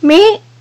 மே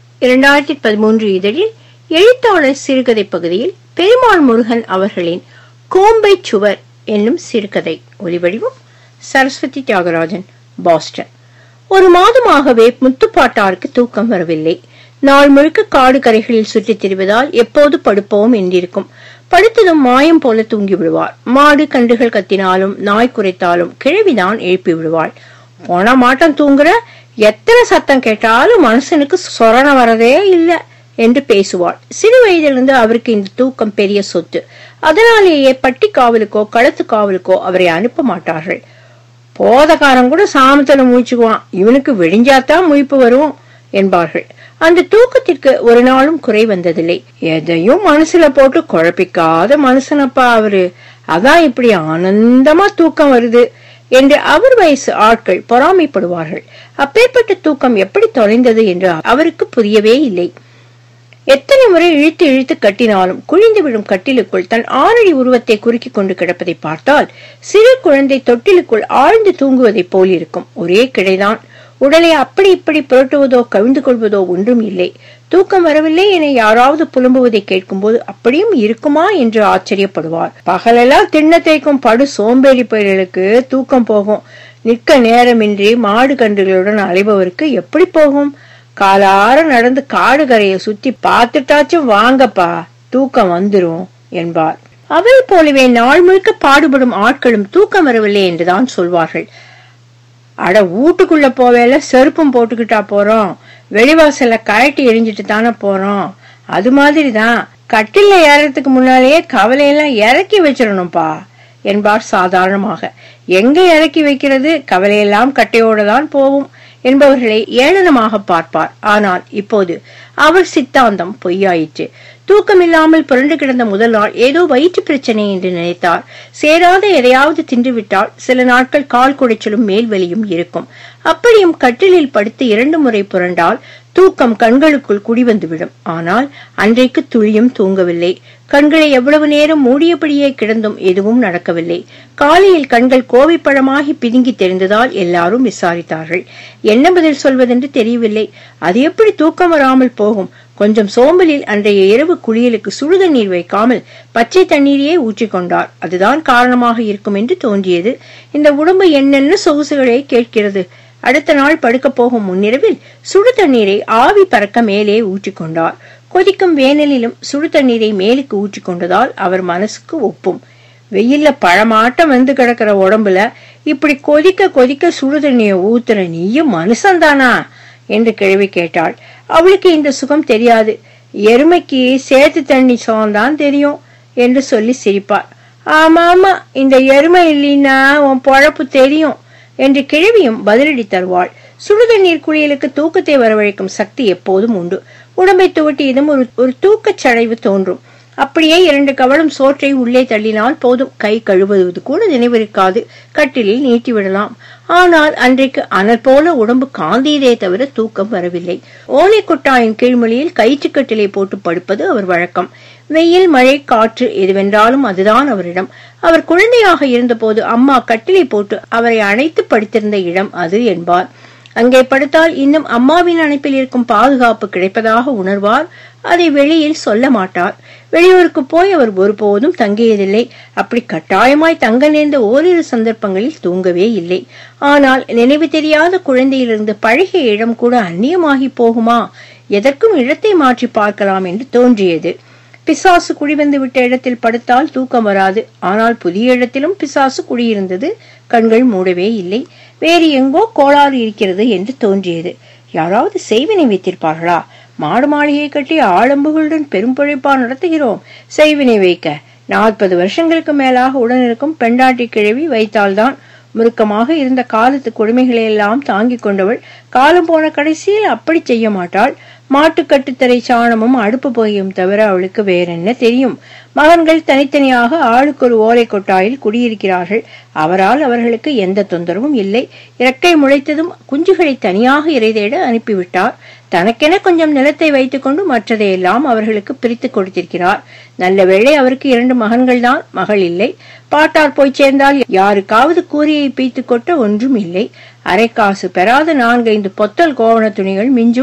2013 இதழில் எழுத்தாளர் சிறுகதை பகுதியில் பெருமாள் முருகன் அவர்களின் கோம்பை சுவர் என்னும் சிறுகதை. ஒலிவடிவம் சரஸ்வதி தியாகராஜன், பாஸ்டன். ஒரு மாதமாகவே முத்துப்பாட்டாருக்கு தூக்கம் வரவில்லை. நாள் முழுக்க காடு கரைகளில் சுற்றித் திரிவதால் எப்போது படுப்போம் என்றிருக்கும். படுத்ததும் மாயம் போல தூங்கி விடுவார். மாடு கன்றுகள் கத்தினாலும் நாய் குரைத்தாலும் கிழவிதான் எழுப்பி விடுவாள். போன மாட்டம் தூங்குற, எத்தனை சத்தம் கேட்டாலும் மனுஷனுக்கு சொரண வரதே இல்ல என்று பேசுவாள். சிறு வயதிலிருந்து அவருக்கு இந்த தூக்கம் பெரிய சொத்து. அதனாலேயே பட்டி காவலுக்கோ களத்து காவலுக்கோ அவரை அனுப்ப மாட்டார்கள். போதக்காரன் கூட சாமத்துல முழிச்சுக்குவான், இவனுக்கு விடிஞ்சாத்தான் முழிப்பு வரும் என்பார்கள். அந்த தூக்கத்திற்கு ஒரு நாளும் குறை வந்ததில்லை. எதையும் மனசுல போட்டு குழப்பிக்காத மனுஷனப்பா அவரு, அதான் இப்படி ஆனந்தமா தூக்கம் வருது என்று அவர் வயசு ஆட்கள் பொறாமைப்படுவார்கள். அப்பேற்பட்ட தூக்கம் எப்படி தொலைந்தது என்று அவருக்கு புரியவே இல்லை. எத்தனை முறை இழுத்து இழுத்து கட்டினாலும் குழிந்து விடும் கட்டிலுக்குள் தன் 6 அடி உருவத்தை குறுக்கி கொண்டு கிடப்பதை பார்த்தால் சிறு குழந்தை தொட்டிலுக்குள் ஆழ்ந்து தூங்குவதை போல் இருக்கும். ஒரே கிடைதான். உடலை அப்படி இப்படி புரட்டுவதோ கவிழ்ந்து கொள்வதோ ஒன்றும் இல்லை. தூக்கம் வரவில்லை என யாராவது புலம்புவதை கேட்கும் போது அப்படியும் இருக்குமா என்று ஆச்சரியப்படுவார். பகலெல்லாம் திண்ண தேய்க்கும் படு சோம்பேறி பயிர்களுக்கு தூக்கம் போகும். நிற்க நேரமின்றி மாடு கன்றுகளுடன் அலைபவருக்கு எப்படி போகும்? காலார நடந்து காடு கரையை சுத்தி பார்த்துட்டாச்சும் வாங்கப்பா, தூக்கம் வந்துரும் என்பார். அவரை போலவே நாள் முழுக்க பாடுபடும் ஆட்களும் தூக்கம் வரவில்லை என்றுதான் சொல்வார்கள். அட, வீட்டுக்குள்ள போவேல செருப்பும் போட்டுக்கிட்டா போறோம், வெளிவாசல்ல கழட்டி எரிஞ்சிட்டு தானே போறோம். அது மாதிரிதான் கட்டில ஏறதுக்கு முன்னாலேயே கவலையெல்லாம் இறக்கி வச்சிடணும்பா என்பார் சாதாரணமாக. எங்க இறக்கி வைக்கிறது, கவலையெல்லாம் கட்டையோட தான் போவும் என்பவர்களை ஏளனமாக பார்ப்பார். ஆனால் இப்போது அவர் சித்தாந்தம் பொய்யாயிற்று. தூக்கமில்லாமல் புரண்டு கிடந்த முதல் நாள் ஏதோ வயிற்று பிரச்சனை என்று நினைத்தார். சேராத எதையாவது தின்றுவிட்டால் சில நாட்கள் கால் குடைச்சலும் மேல்வலியும் இருக்கும். அப்படியும் கட்டிலில் படுத்து 2 முறை புரண்டால் தூக்கம் கண்களுக்குள் குடிவந்துவிடும். ஆனால் அன்றைக்கு துளியும் தூங்கவில்லை. கண்களை எவ்வளவு நேரம் மூடியபடியே கிடந்தும் எதுவும் நடக்கவில்லை. காலையில் கண்கள் கோவைப்பழமாகி பிதுங்கி தெரிந்ததால் எல்லாரும் விசாரித்தார்கள். என்ன பதில் சொல்வதென்று தெரியவில்லை. அது எப்படி தூக்கம் வராமல் போகும்? கொஞ்சம் சோம்பலில் அன்றைய இரவு குளியலுக்கு சுடுதண்ணீர் வைக்காமல் பச்சை தண்ணீரையே ஊற்றிக்கொண்டார். அதுதான் காரணமாக இருக்கும் என்று தோன்றியது. இந்த உடம்பு என்னென்ன சொகுசுகளை கேட்கிறது. அடுத்த நாள் படுக்க போகும் முன்னிரவில் சுடு தண்ணீரை ஆவி பறக்க மேலே ஊற்றிக்கொண்டார். கொதிக்கும் வேனலிலும் சுடு தண்ணீரை மேலுக்கு ஊற்றிக்கொண்டதால் அவர் மனசுக்கு ஒப்பும். வெயில்ல பழமாட்டம் வந்து கிடக்கிற உடம்புல இப்படி கொதிக்க கொதிக்க சுடு தண்ணியை ஊத்துற நீயும் மனுஷன்தானா என்று கிழவி கேட்டாள். அவளுக்கு இந்த சுகம் தெரியாது. எருமைக்கு சேத்து தண்ணி சோந்தான் தெரியும் என்று சொல்லி சிரிப்பார். ஆமாமா, இந்த எருமை இல்லைன்னா உன் பொழப்பு தெரியும் என்று கிழவியும் பதிலடி தருவாள். சுடுதண்ணீர் குளியலுக்கு தூக்கத்தை வரவழைக்கும் சக்தி எப்போதும் உண்டு. உடம்பை துவட்டியதும் ஒரு தூக்கச் சடைவு தோன்றும். அப்படியே 2 கவளம் சோற்றை உள்ளே தள்ளினால் போதும். கை கழுவுவது கூட நினைவிருக்காது. கட்டிலில் நீட்டி விடலாம். ஆனால் அன்றைக்கு அனல் போல உடம்பு காந்தியதே தவிர தூக்கம் வரவில்லை. ஓலை கொட்டாயின் கீழ்மொழியில் கயிற்றுக்கட்டிலை போட்டு படுப்பது அவர் வழக்கம். வெயில் மழை காற்று எதுவென்றாலும் அதுதான் அவரிடம். அவர் குழந்தையாக இருந்தபோது அம்மா கட்டிலை போட்டு அவரை அணைத்து படுத்திருந்த இடம் அது என்பார். அங்கே படுத்தால் இன்னும் அம்மாவின் அணைப்பில் இருக்கும் பாதுகாப்பு கிடைப்பதாக உணர்வார். அதை வெளியில் சொல்ல மாட்டார். வெளியூருக்கு போய் அவர் ஒருபோதும் தங்கியதில்லை. அப்படி கட்டாயமாய் தங்க நேர்ந்த ஓரிரு சந்தர்ப்பங்களில் தூங்கவே இல்லை. ஆனால் நினைவு தெரியாத குழந்தையிலிருந்து பழகிய இடம் கூட அந்நியமாகி போகுமா? எதற்கும் இடத்தை மாற்றி பார்க்கலாம் என்று தோன்றியது. பிசாசு குடிவந்து விட்ட இடத்தில் படுத்தால் தூக்கம் வராது. ஆனால் புதிய இடத்திலும் பிசாசு குடியிருந்தது. கண்கள் மூடவே இல்லை. வேறு எங்கோ கோளாறு இருக்கிறது என்று தோன்றியது. யாராவது செய்வினை வைத்திருப்பார்களா? மாடு மாளிகை கட்டி ஆடம்புகளுடன் பெரும் பிழைப்பா நடத்துகிறோம். செய்வினை வைக்க 40 வருஷங்களுக்கு மேலாக உடனிருக்கும் பெண்டாட்டி கிழவி வைத்தால்தான். முறுக்கமாக இருந்த காலத்து கொடுமைகளை எல்லாம் தாங்கிக் கொண்டவள் காலம் போன கடைசியில் அப்படி செய்ய மாட்டாள். மாட்டுக்கட்டுத்தரை சாணமும் அடுப்பு புகையும் தவிர அவளுக்கு வேறென்ன தெரியும்? மகன்கள் தனித்தனியாக ஆளுக்கு ஒரு ஓலை கொட்டாயில் குடியிருக்கிறார்கள். அவரால் அவர்களுக்கு எந்த தொந்தரவும் இல்லை. இறக்கை முளைத்ததும் குஞ்சுகளை தனியாக இறைதேட அனுப்பிவிட்டார். தனக்கென கொஞ்சம் நிலத்தை வைத்துக் கொண்டு மற்றதையெல்லாம் அவர்களுக்கு பிரித்து கொடுத்திருக்கிறார். நல்ல வேளை அவருக்கு 2 மகன்கள் தான், மகள் இல்லை. பாட்டார் போய் சேர்ந்தால் யாருக்காவது கூரியை பீத்து கொட்ட ஒன்றும் இல்லை. அரைக்காசு பெறாத 4-5 பொத்தல் கோவண துணிகள் மிஞ்சும்.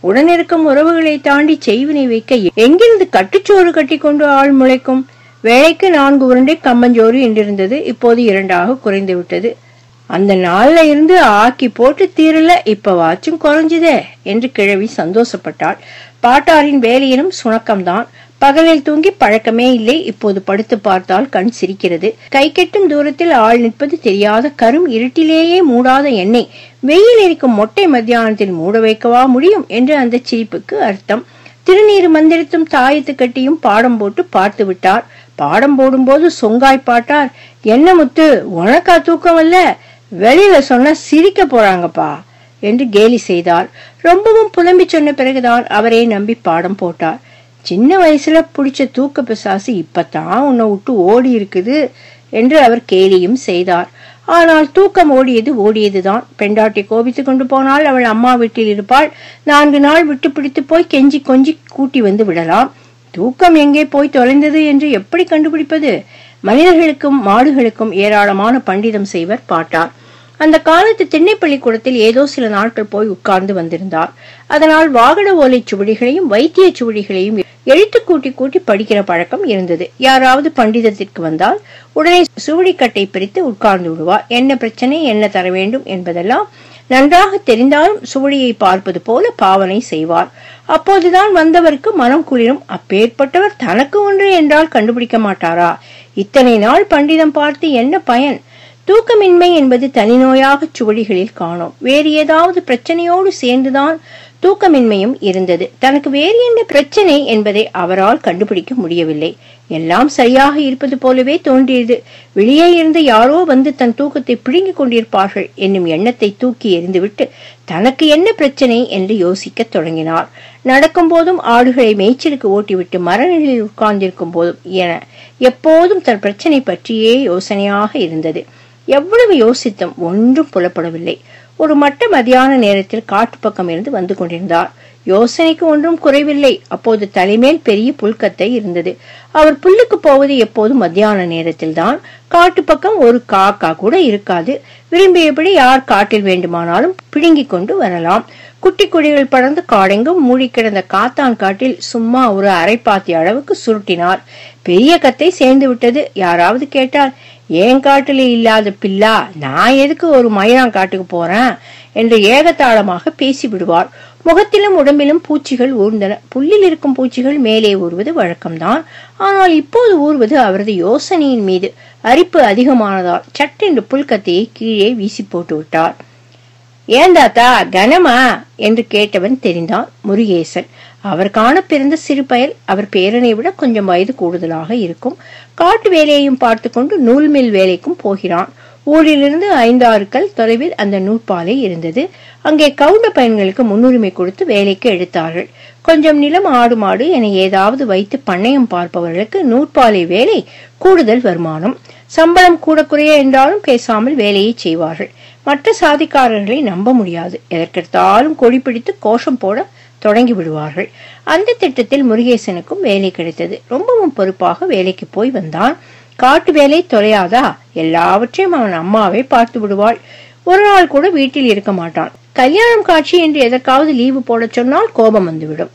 உடனிருக்கும் உறவுகளை தாண்டி செய்வினை வைக்க எங்கிருந்து கட்டுச்சோறு கட்டி கொண்டு ஆள் முளைக்கும்? வேலைக்கு 4 உருண்டை கம்பஞ்சோறு என்றிருந்தது, இப்போது 2ஆக குறைந்து விட்டது. அந்த நாள்ல இருந்து ஆக்கி போட்டு தீரல, இப்ப வாச்சும் குறைஞ்சுதே என்று கிழவி சந்தோஷப்பட்டாள். பாட்டாரின் வேலையினும் சுணக்கம்தான். பகலில் தூங்கி பழக்கமே இல்லை. இப்போது படுத்து பார்த்தால் கண் சிரிக்கிறது. கை கெட்டும் தூரத்தில் ஆள் நிற்பது தெரியாத கரும் இருட்டிலேயே மூடாத எண்ணெய் வெயில் இருக்கும் மொட்டை மத்தியானத்தில் மூட வைக்கவா முடியும் என்று அந்த சிரிப்புக்கு அர்த்தம். திருநீர் மந்திரத்தும் தாயத்து கட்டியும் பாடம் போட்டு பார்த்து விட்டார். பாடம் போடும்போது சொங்காய் பாட்டார், என்ன முத்து உனக்கா தூக்கம் இல்ல, வெளியில சொன்னா சிரிக்க போறாங்கப்பா என்று கேலி செய்தார். ரொம்பவும் புலம்பி சொன்ன பிறகுதான் அவரே நம்பி பாடம் போட்டார். சின்ன வயசுல புடிச்ச தூக்க பிசாசு இப்பதான் உன்னை விட்டு ஓடி இருக்குது என்று அவர் கேலியும் செய்தார். ஆனால் தூக்கம் ஓடியதுதான். பெண்டாட்டி கோபித்து கொண்டு போனால் அவள் அம்மா வீட்டில் இருப்பாள். 4 நாள் விட்டு பிடித்து போய் கெஞ்சி கொஞ்சி கூட்டி வந்து விடலாம். தூக்கம் எங்கே போய் தொலைந்தது என்று எப்படி கண்டுபிடிப்பது? மனிதர்களுக்கும் மாடுகளுக்கும் ஏராளமான பண்டிதம் செய்வர் பாட்டார். அந்த காலத்து திண்ணை பள்ளிக்கூடத்தில் ஏதோ சில நாட்கள் போய் உட்கார்ந்து வந்திருந்தார். அதனால் வாகன ஓலை சுவடிகளையும் வைத்திய சுவடிகளையும் எழுத்து கூட்டி கூட்டி படிக்கிற பழக்கம் இருந்தது. யாராவது பண்டிதத்திற்கு வந்தால் உடனே சுவடிக்கட்டை பிரித்து உட்கார்ந்து விடுவார். என்ன பிரச்சனை, என்ன தர வேண்டும் என்பதெல்லாம் நன்றாக தெரிந்தாலும் சுவடியை பார்ப்பது போல பாவனை செய்வார். அப்போதுதான் வந்தவருக்கு மனம் குளிரும். அப்பேற்பட்டவர் தனக்கு ஒன்று என்றால் கண்டுபிடிக்க மாட்டாரா? இத்தனை நாள் பண்டிதம் பார்த்து என்ன பயன்? தூக்கமின்மை என்பது தனி நோயாக சுவடிகளில் காணோம். வேறு ஏதாவது பிரச்சனையோடு சேர்ந்துதான் தூக்கமின்மையும் இருந்தது. தனக்கு வேறு என்ன பிரச்சனை என்பதை அவரால் கண்டுபிடிக்க முடியவில்லை. எல்லாம் சரியாக இருப்பது போலவே தோன்றியது. வெளியே இருந்து யாரோ வந்து தன் தூக்கத்தை பிடுங்கிக் கொண்டிருப்பார்கள் என்னும் எண்ணத்தை தூக்கி எறிந்துவிட்டு தனக்கு என்ன பிரச்சனை என்று யோசிக்க தொடங்கினார். நடக்கும் போதும் ஆடுகளை மேய்ச்சலுக்கு ஓட்டிவிட்டு மரநிலையில் உட்கார்ந்திருக்கும் போதும் என எப்போதும் தன் பிரச்சனை பற்றியே யோசனையாக இருந்தது. எவ்வளவு யோசித்தும் ஒன்றும் புலப்படவில்லை. ஒரு மட்ட மதியான நேரத்தில் காட்டு பக்கம் இருந்து வந்து கொண்டிருந்தார். யோசனைக்கு ஒன்றும் குறைவில்லை. அப்போது தலைமேல் பெரிய புல்கத்தை இருந்தது. அவர் புல்லுக்கு போவது எப்போதும் மத்தியான நேரத்தில் தான். காட்டு பக்கம் ஒரு காக்கா கூட இருக்காது. விரும்பியபடி யார் காட்டில் வேண்டுமானாலும் பிடுங்கிக் கொண்டு வரலாம். குட்டி கொடிகள் படர்ந்து காடெங்கும் மூடி கிடந்த காத்தான் காட்டில் சும்மா ஒரு அரைப்பாத்தி அளவுக்கு சுருட்டினார். பெரிய கத்தை சேர்ந்து விட்டது. யாராவது கேட்டால், ஏன் காட்டுல இல்லாத பில்லா, நான் எதுக்கு ஒரு மயிலாங்காட்டுக்கு போறேன் என்று ஏகத்தாளமாக பேசி விடுவார். முகத்திலும் உடம்பிலும் பூச்சிகள் ஊர்ந்தன. புல்லில் இருக்கும் பூச்சிகள் மேலே ஊறுவது வழக்கம்தான். ஆனால் இப்போது ஊறுவது அவரது யோசனையின் மீது அரிப்பு அதிகமானதால் சட்டென்று புல்கத்தையை கீழே வீசி போட்டு விட்டார். ஏந்தாத்தா கனமா என்று கேட்டவன் தெரிந்தான். முருகேசன். அவர் காண பிறந்த சிறு பயல். அவர் பேரனை விட கொஞ்சம் வயது கூடுதலாக இருக்கும். காட்டு வேலையையும் பார்த்து கொண்டு நூல் மில் வேலைக்கும் போகிறான். ஊரிலிருந்து 5-6 கல் தொலைவில் அந்த நூற்பாலை இருந்தது. அங்கே கவுண்ட பயன்களுக்கு முன்னுரிமை கொடுத்து வேலைக்கு எடுத்தார்கள். கொஞ்சம் நிலம், ஆடு மாடு என ஏதாவது வைத்து பண்ணையம் பார்ப்பவர்களுக்கு நூற்பாலை வேலை கூடுதல் வருமானம். சம்பளம் கூட குறைய என்றாலும் பேசாமல் வேலையை செய்வார்கள். மற்ற சாதிக்காரர்களை நம்ப முடியாது. எதற்கெடுத்தாலும் கொடி பிடித்து கோஷம் போட தொடங்கி விடுவார்கள். அந்த திட்டத்தில் முருகேசனுக்கும் வேலை கிடைத்தது. ரொம்பவும் பொறுப்பாக வேலைக்கு போய் வந்தான். காட்டு வேலை தொலையாதா? எல்லாவற்றையும் அவன் அம்மாவை பார்த்து விடுவாள். ஒரு நாள் கூட வீட்டில் இருக்க மாட்டான். கல்யாணம் காட்சி என்று எதற்காவது லீவு போட சொன்னால் கோபம் வந்துவிடும்.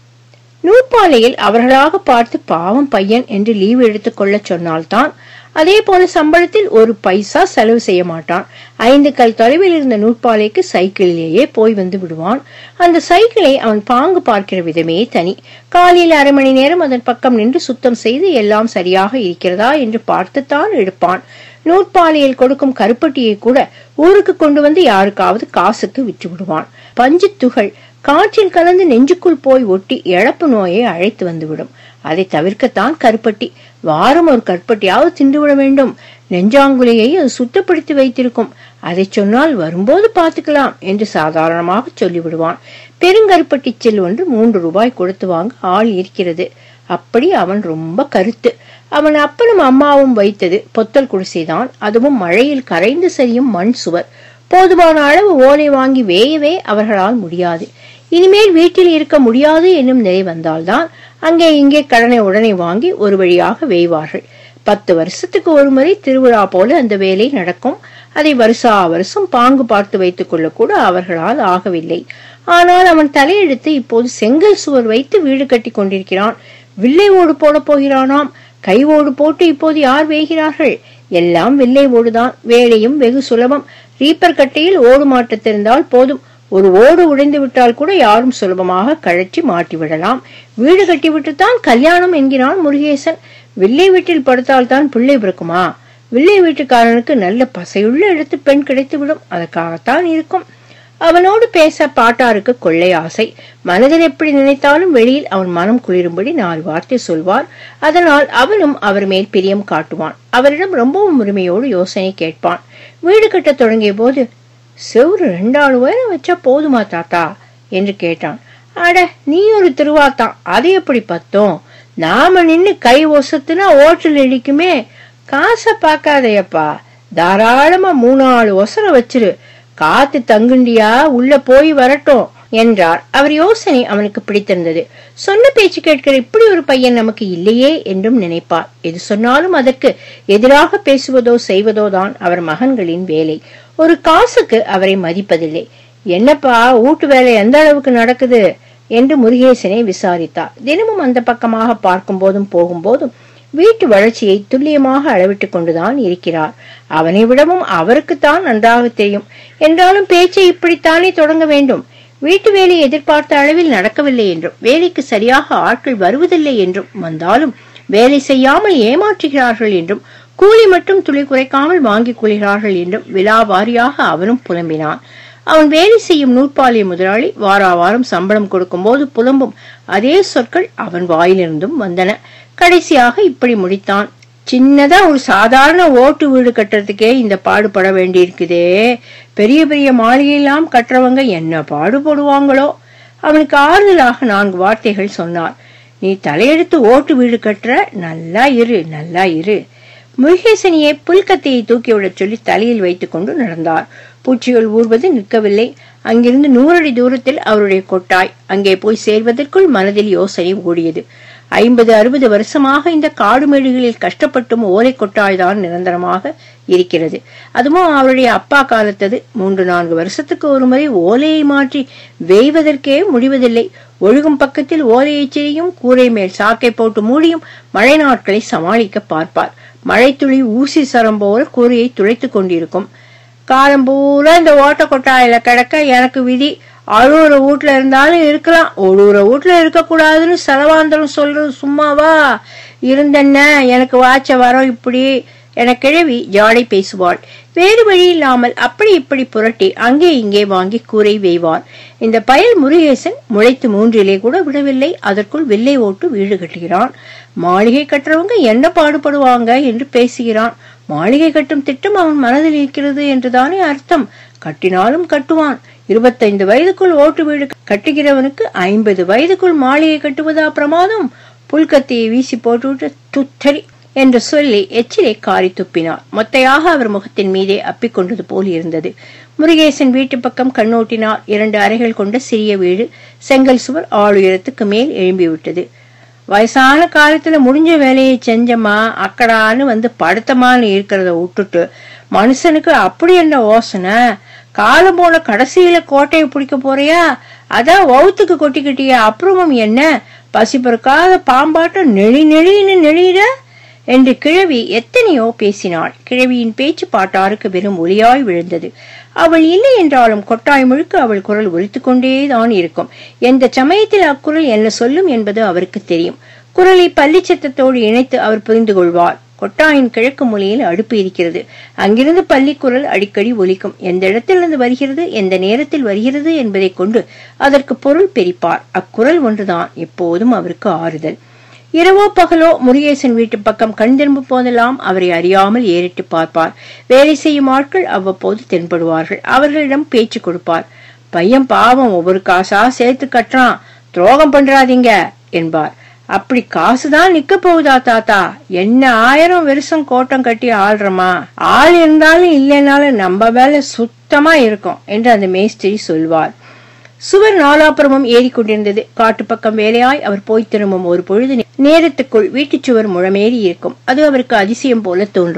நூற்பாலையில் அவர்களாக பார்த்து பாவம் பையன் என்று லீவு எடுத்துக் கொள்ள சொன்னால்தான். அதே போல சம்பளத்தில் ஒரு பைசா செலவு செய்ய மாட்டான். 5 கல் தொலைவில் இருந்த நூற்பாலைக்கு சைக்கிளிலேயே போய் வந்து விடுவான். அந்த சைக்கிளை அவன் பாங்கு பார்க்கிற விதமே தனி. காலையில் அரை மணி நேரம் அதன் பக்கம் நின்று சுத்தம் செய்து எல்லாம் சரியாக இருக்கிறதா என்று பார்த்துத்தான் எடுப்பான். நூற்பாலையில் கொடுக்கும் கருப்பட்டியை கூட ஊருக்கு கொண்டு வந்து யாருக்காவது காசுக்கு விற்று விடுவான். பஞ்சு துகள் காற்றில் கலந்து நெஞ்சுக்குள் போய் ஒட்டி இழப்பு நோயை அழைத்து வந்துவிடும். அதை தவிர்க்கத்தான் கருப்பட்டி. வாரம் ஒரு கருப்பட்டியாவது தின்றுவிட வேண்டும். நெஞ்சாங்குலையை அது சுத்தப்படுத்தி வைத்திருக்கும். அதை சொன்னால் வரும்போது பார்த்துக்கலாம் என்று சாதாரணமாக சொல்லிவிடுவான். பெருங்கருப்பட்டி செல் ஒன்று 3 ரூபாய் கொடுத்து வாங்க ஆள் இருக்கிறது. அப்படி அவன் ரொம்ப கருத்து. அவன் அப்பனும் அம்மாவும் வைத்தது பொத்தல் குடிசைதான். அதுவும் மழையில் கரைந்து சரியும் மண் சுவர். போதுமான அளவு ஓலை வாங்கி வேயவே அவர்களால் முடியாது. இனிமேல் வீட்டில் இருக்க முடியாது என்னும் நிலை வந்தால்தான் அங்கே இங்கே கடனை உடனே வாங்கி ஒரு வழியாக வேய்வார்கள். 10 வருஷத்துக்கு ஒரு முறை திருவிழா போல அந்த வேலை நடக்கும். அதை வருஷா வருஷம் பாங்கு பார்த்து வைத்துக் கொள்ள கூட அவர்களால் ஆகவில்லை. ஆனால் அவன் தலையெடுத்து இப்போது செங்கல் சுவர் வைத்து வீடு கட்டி கொண்டிருக்கிறான். வில்லை ஓடு போட போகிறானாம். கை ஓடு போட்டு இப்போது யார் வேகிறார்கள்? எல்லாம் வில்லை ஓடுதான். வேலையும் வெகு சுலபம். ரீப்பர் கட்டையில் ஓடு மாட்ட தெரிந்தால் போதும். ஒரு ஓடு உடைந்து விட்டால் கூட யாரும் சுலபமாக கழற்றி மாட்டி விடலாம். வீடு கட்டிவிட்டுத்தான் கல்யாணம் என்கிறான் முருகேசன். வில்லை வீட்டில் படுத்தால் தான் பிள்ளை பிறக்குமா? வில்லை வீட்டுக்காரனுக்கு நல்ல பசையுள்ள இடத்து பெண் கிடைத்துவிடும். அதற்காகத்தான் இருக்கும். அவனோடு பேச பாட்டாருக்கு கொள்ளை ஆசை. மனதில் எப்படி நினைத்தாலும் வெளியில் அவன் மனம் குளிரும்படி 4 வார்த்தை சொல்வார். அதனால் அவனும் அவர் மேல் பிரியம் காட்டுவான். அவரிடம் ரொம்பவும் உரிமையோடு யோசனை கேட்பான். வீடு கட்ட தொடங்கிய போது, செவ்வறு 2 ஆள் உயரம் வச்சா போதுமா தாத்தா என்று கேட்டான். அட, நீ ஒரு திருவாத்தான், அது எப்படி பத்தும்? நாம நின்னு கை ஒசத்துனா ஓட்டில் இடிக்குமே. காசை பாக்காதையப்பா, தாராளமா 3-4 ஒசரம் வச்சிரு. காத்து தங்குண்டியா, உள்ள போய் வரட்டும் என்றார். அவர் யோசனை அவனுக்கு பிடித்திருந்தது. சொன்ன பேச்சு கேட்கிற இப்படி ஒரு பையன் நமக்கு இல்லையே என்றும் நினைப்பார். எது சொன்னாலும் அதற்கு எதிராக பேசுவதோ செய்வதோ தான் அவர் மகன்களின் வேலை. ஒரு காசுக்கு அவரை மதிப்பதில்லை. என்னப்பா, வீட்டு வேலை எந்த அளவுக்கு நடக்குது என்று முருகேசனை விசாரித்தார். தினமும் அந்த பக்கமாக பார்க்கும் போதும் போகும்போதும் வீட்டு வளர்ச்சியை துல்லியமாக அளவிட்டுக் கொண்டுதான் இருக்கிறார். அவனை விடவும் அவருக்குத்தான் நன்றாக தெரியும். என்றாலும் பேச்சை இப்படித்தானே தொடங்க வேண்டும். வீட்டு வேலை எதிர்பார்த்த அளவில் நடக்கவில்லை என்றும், வேலைக்கு சரியாக ஆட்கள் வருவதில்லை என்றும், வந்தாலும் வேலை செய்யாமல் ஏமாற்றுகிறார்கள் என்றும், கூலி மட்டும் துளி குறைக்காமல் வாங்கிக் கொள்கிறார்கள் என்றும் விலாவாரியாக அவனும் புலம்பினான். அவன் வேலை செய்யும் நூற்பாலிய முதலாளி வாராவாரம் சம்பளம் கொடுக்கும் போது புலம்பும் அதே சொற்கள் அவன் வாயிலிருந்தும் வந்தன. கடைசியாக இப்படி முடித்தான். சின்னதா ஒரு சாதாரண ஓட்டு வீடு கட்டுறதுக்கே இந்த பாடுபட வேண்டியிருக்குதே. பெரிய பெரிய மாளிகையெல்லாம் கட்டுறவங்க என்ன பாடுபடுவாங்களோ. அவனுக்கு ஆறுதலாக 4 வார்த்தைகள் சொன்னார். நீ தலையெடுத்து ஓட்டு வீடு கட்டுற, நல்லா இரு, நல்லா இரு. முருகேசனியை புல்கத்தையை தூக்கிவிட சொல்லி தலையில் வைத்துக் கொண்டு நடந்தார். பூச்சிகள் ஊர்வது நிற்கவில்லை. அங்கிருந்து 100 அடி தூரத்தில் அவருடைய கொட்டாய். அங்கே போய் சேர்வதற்குள் மனதில் யோசனை ஓடியது. 50-60 வருஷமாக இந்த காடு மேடுகளில் கஷ்டப்பட்டும் ஓலை கொட்டாய் தான் நிரந்தரமாக இருக்கிறது. அதுவும் அவருடைய அப்பா காலத்தது. 3-4 வருஷத்துக்கு ஒரு முறை ஓலையை மாற்றி வேய்வதற்கே முடிவதில்லை. ஒழுகும் பக்கத்தில் ஓலையை செய்யும், கூரை மேல் சாக்கை போட்டு மூடியும் மழை நாட்களை சமாளிக்க பார்ப்பார். மழை துளி ஊசி சரம் போல கூரையை துளைத்து கொண்டிருக்கும். காலம் பூரா இந்த ஓட்ட கொட்டாயில கிடக்க எனக்கு விதி. அழுவுற வீட்டுல இருந்தாலும் இருக்கலாம், ஒழுவுற வீட்டுல இருக்க கூடாதுன்னு செலவாந்தரம் சொல்றது சும்மாவா? இருந்தென்ன, எனக்கு வாச்ச வரோம் இப்படி என கிழவி ஜாடை பேசுவாள். வேறு வழி இல்லாமல் அப்படி இப்படி புரட்டி அங்கே இங்கே வாங்கி கூரை வேய்வார். இந்த பயல் முருகேசன் முளைத்து 3 கூட விடவில்லை. அதற்குள் வில்லை ஓட்டு வீடு கட்டுகிறான். மாளிகை கட்டுறவங்க என்ன பாடுபடுவாங்க என்று பேசுகிறான். மாளிகை கட்டும் திட்டம் அவன் மனதில் இருக்கிறது என்றுதானே அர்த்தம். கட்டினாலும் கட்டுவான். 25 வயதுக்குள் ஓட்டு வீடு கட்டுகிறவனுக்கு 50 வயதுக்குள் மாளிகை கட்டுவதா பிரமாதம்? புல்கத்தியை வீசி போட்டுவிட்டு துத்தரி என்று சொல்லி எச்சிலை காரி துப்பினார். மொத்தையாக அவர் முகத்தின் மீதே அப்பிக்கொண்டது போல் இருந்தது. முருகேசன் வீட்டு பக்கம் கண்ணோட்டினார். 2 அறைகள் கொண்ட சிறிய வீடு. செங்கல் சுவர் ஆளுயரத்துக்கு மேல் எழும்பிவிட்டது. வயசான காலத்துல முடிஞ்ச வேலையை செஞ்சமா அக்கடான்னு வந்து படுத்தமான்னு இருக்கிறத விட்டுட்டு மனுஷனுக்கு அப்படி என்ன யோசனை? காலம் போன கடைசியில கோட்டையை பிடிக்க போறியா? அதான் வவுத்துக்கு கொட்டிக்கிட்டிய அப்புறமும் என்ன? பசி பொறுக்காத பாம்பாட்டம் நெளி நெளின்னு நெளிற என்று கிழவி எத்தனையோ பேசினாள். கிழவியின் பேச்சு பாட்டாருக்கு வெறும் ஒலியாய் விழுந்தது. அவள் இல்லை என்றாலும் கொட்டாய் முழுக்க அவள் குரல் ஒலித்துக் கொண்டேதான் இருக்கும். எந்த சமயத்தில் அக்குரல் என்ன சொல்லும் என்பது அவருக்கு தெரியும். குரலை பள்ளிச்சத்தோடு இணைத்து அவர் புரிந்து கொள்வார். கொட்டாயின் கிழக்கு மூலையில் அடுப்பு இருக்கிறது. அங்கிருந்து பள்ளிக்குரல் அடிக்கடி ஒலிக்கும். எந்த இடத்திலிருந்து வருகிறது, எந்த நேரத்தில் வருகிறது என்பதை கொண்டு அதற்கு பொருள் பிரிப்பார். அக்குரல் ஒன்றுதான் எப்போதும் அவருக்கு ஆறுதல். இரவோ பகலோ முருகேசன் வீட்டு பக்கம் கண் திரும்பும் போதெல்லாம் அவரை அறியாமல் ஏறிட்டு பார்ப்பார். வேலை செய்யும் ஆட்கள் அவ்வப்போது தென்படுவார்கள். அவர்களிடம் பேச்சு கொடுப்பார். பையன் பாவம், ஒவ்வொரு காசா சேர்த்து கட்டுறான், துரோகம் பண்றாதீங்க என்பார். அப்படி காசுதான் நிக்க போகுதா தாத்தா? என்ன 1000 வருஷம் கோட்டம் கட்டி ஆள்றமா? ஆள் இருந்தாலும் இல்லைனாலும் நம்ம வேலை சுத்தமா இருக்கும் என்று அந்த மேஸ்திரி சொல்வார். சுவர் நாலாப்புறமும் ஏறிக்கொண்டிருந்தது. காட்டு பக்கம் வேலையாய் அவர் போய் திரும்பும் ஒரு பொழுது நேரத்துக்குள் வீட்டு சுவர் முழமேறி இருக்கும். அது அவருக்கு அதிசயம் போல தோன்றும்.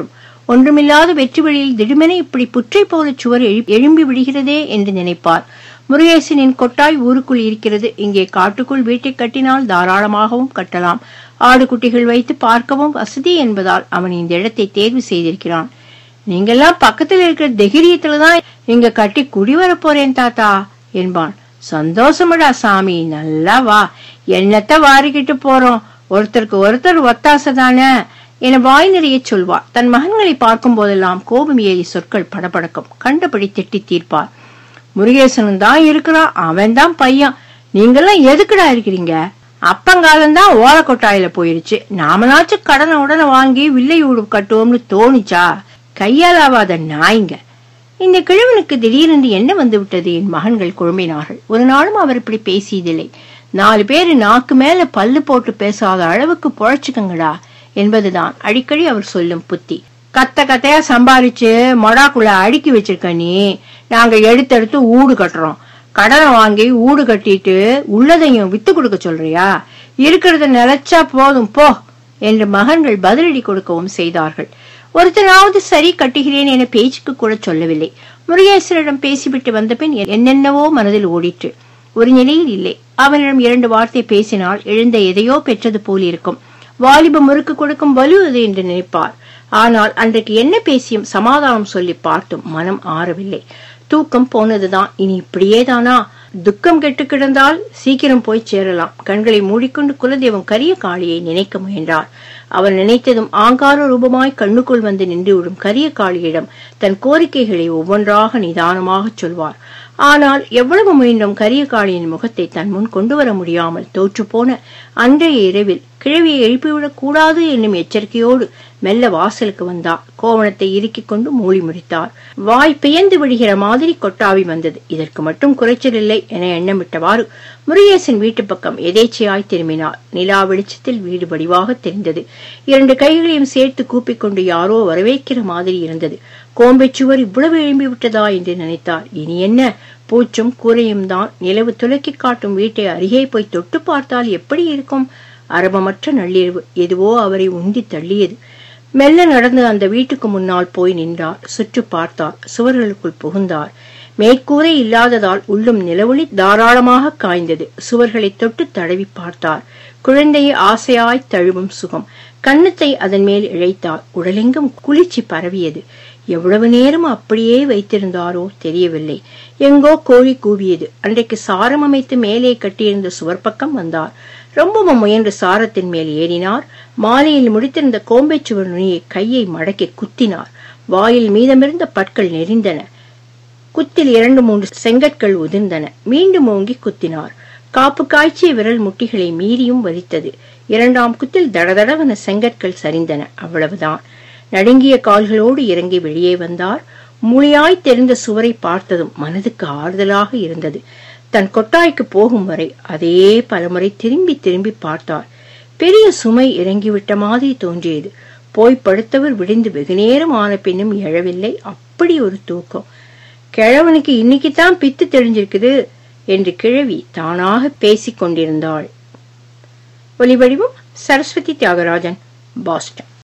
ஒன்றுமில்லாத வெற்றி வழியில் திடுமென இப்படி புற்றை போல சுவர் எழும்பி விடுகிறதே என்று நினைப்பார். முருகேசனின் கொட்டாய் ஊருக்குள் இருக்கிறது. இங்கே காட்டுக்குள் வீட்டை கட்டினால் தாராளமாகவும் கட்டலாம். ஆடு குட்டிகள் வைத்து பார்க்கவும் வசதி என்பதால் அவன் இந்த இடத்தை தேர்வு செய்திருக்கிறான். நீங்கெல்லாம் பக்கத்தில் இருக்கிற தைரியத்துலதான் இங்க கட்டி குடி வர போறேன் தாத்தா என்பான். சந்தோஷமடா சாமி, நல்லா வா, என்னத்த வாரிக்கிட்டு போறோம், ஒருத்தருக்கு ஒருத்தர் ஒத்தாசதானே என வாய் நிறைய சொல்வார். தன் மகன்களை பார்க்கும் போதெல்லாம் கோபம் ஏறி சொற்கள் படபடக்கும். கண்டபடி திட்டி தீர்ப்பார். முருகேசனும் தான் இருக்கிறான், அவன் தான் பையன், நீங்கெல்லாம் எதுக்குடா இருக்கிறீங்க? அப்பங்காலம்தான் ஓலக்கொட்டாயில போயிருச்சு, நாமனாச்சும் கடனை உடனே வாங்கி வில்லை ஊடு கட்டுவோம்னு தோணிச்சா? கையாலாவாத நாய்ங்க. இந்த கிழவனுக்கு திடீரென்று என்ன வந்து விட்டது? என் மகன்கள் குழம்பினார்கள். ஒரு நாளும் அவர் இப்படி பேசியதில்லை. 4 பேரு நாக்கு மேல பல்லு போட்டு பேசாத அளவுக்கு பொழைச்சுக்கங்கடா என்பதுதான் அடிக்கடி அவர் சொல்லும் புத்தி. கத்தையா சம்பாரிச்சு மொடாக்குள்ள அடுக்கி வச்சிருக்க நீ, நாங்க எடுத்தெடுத்து ஊடு கட்டுறோம், கடனை வாங்கி ஊடு கட்டிட்டு உள்ளதையும் வித்து கொடுக்க சொல்றியா? இருக்கிறத நிலைச்சா போதும் போ என்று மகன்கள் பதிலடி கொடுக்கவும் செய்தார்கள். ஒருத்தனாவது சரி கட்டுகிறேன் என பேச்சுக்கு கூட சொல்லவில்லை. முருகேசனிடம் பேசிவிட்டு வந்த பின் என்னென்னவோ மனதில் ஓடிற்று. ஒரு நிலையில் இல்லை. அவனிடம் 2 வார்த்தை பேசினால் எழுந்த எதையோ பெற்றது போல் இருக்கும். வாலிப முறுக்கு கொடுக்கும் வலு அது என்று நினைப்பார். ஆனால் அன்றைக்கு என்ன பேசியும் சமாதானம் சொல்லி பார்த்தும் மனம் ஆறவில்லை. தூக்கம் போனதுதான். இனி இப்படியேதானா? துக்கம் கெட்டு கிடந்தால் சீக்கிரம் போய் சேரலாம். கண்களை மூடிக்கொண்டு குலதெய்வம் கரிய காளியை நினைக்க முயன்றார். அவர் நினைத்ததும் ஆங்கார ரூபமாய் கண்ணுக்குள் வந்து நின்றுவிடும் கரிய காளியிடம் தன் கோரிக்கைகளை ஒவ்வொன்றாக நிதானமாக சொல்வார். ஆனால் எவ்வளவு முயன்றும் கரிய காளியின் முகத்தை தன் முன் கொண்டு வர முடியாமல் தோற்று போன அன்றைய இரவில் கிழவியை எழுப்பிவிடக் கூடாது என்னும் எச்சரிக்கையோடு மெல்ல வாசலுக்கு வந்தார். கோவணத்தை இறுக்கிக் கொண்டு மூடி முடித்தார். வாய் பெயர்ந்து விடுகிற மாதிரி கொட்டாவி வந்தது. இதற்கு மட்டும் குறைச்சல் இல்லை என எண்ணமிட்டவாறு முருகேசன் வீட்டு பக்கம் எதேச்சையாய் திரும்பினார். நிலா வெளிச்சத்தில் வீடு வடிவாக தெரிந்தது. 2 கைகளையும் சேர்த்து கூப்பிக்கொண்டு யாரோ வரவேற்கிற மாதிரி இருந்தது. கோம்பைச்சுவர் இவ்வளவு எழும்பி விட்டதா என்று நினைத்தார். இனி என்ன, பூச்சும் கூரையும் தான். நிலவு துலக்கி காட்டும் வீட்டை அருகே போய் தொட்டு பார்த்தால் எப்படி இருக்கும்? அரபமற்ற நள்ளிரவு எதுவோ அவரை உந்தி தள்ளியது. மெல்ல நடந்து அந்த வீட்டுக்கு முன்னால் போய் நின்றார். சுற்று பார்த்தார். சுவர்களுக்குள் புகுந்தார். மேற்கூரை இல்லாததால் உள்ளும் நிலவொளி தாராளமாக காய்ந்தது. சுவர்களை தொட்டு தடவி பார்த்தார். குழந்தையை ஆசையாய் தழுவும் சுகம். கன்னத்தை அதன் மேல் இழைத்தார். உடலெங்கும் குளிர்ச்சி பரவியது. எவ்வளவு நேரம் அப்படியே வைத்திருந்தாரோ தெரியவில்லை. எங்கோ கோழி கூவியது. அன்றைக்கு சாரம் அமைத்து மேலே கட்டியிருந்த சுவர் பக்கம் வந்தார். ரொம்பவும் முயன்று சாரத்தின் மேல் ஏறினார். மாலையில் முடித்திருந்த கோம்பை சுவர் நுனியை கையை மடக்கி குத்தினார். வாயில் மீதமிருந்த பற்கள் நெறிந்தன. குத்தில் 2-3 செங்கற்கள் உதிர்ந்தன. மீண்டும் ஓங்கி குத்தினார். காப்பு காய்ச்சிய விரல் முட்டிகளை மீறியும் வலித்தது. 2ஆம் குத்தில் தடதடவென செங்கற்கள் சரிந்தன. அவ்வளவுதான். நடுங்கிய கால்களோடு இறங்கி வெளியே வந்தார். மூளையாய் தெரிந்த சுவரை பார்த்ததும் மனதுக்கு ஆறுதலாக இருந்தது. தன் கொட்டாய்க்கு போகும் வரை அதே பலமுறை திரும்பி திரும்பி பார்த்தார். பெரிய சுமை இறங்கிவிட்ட மாதிரி தோன்றியது. போய் படுத்தவர் விடிந்து வெகுநேரம் ஆன பின்னும் எழவில்லை. அப்படி ஒரு தூக்கம். கிழவனுக்கு இன்னைக்குத்தான் பித்து தெளிஞ்சிருக்குது என்று கிழவி தானாக பேசிக் கொண்டிருந்தாள். ஒலிவடிவம் சரஸ்வதி தியாகராஜன், பாஸ்டன்.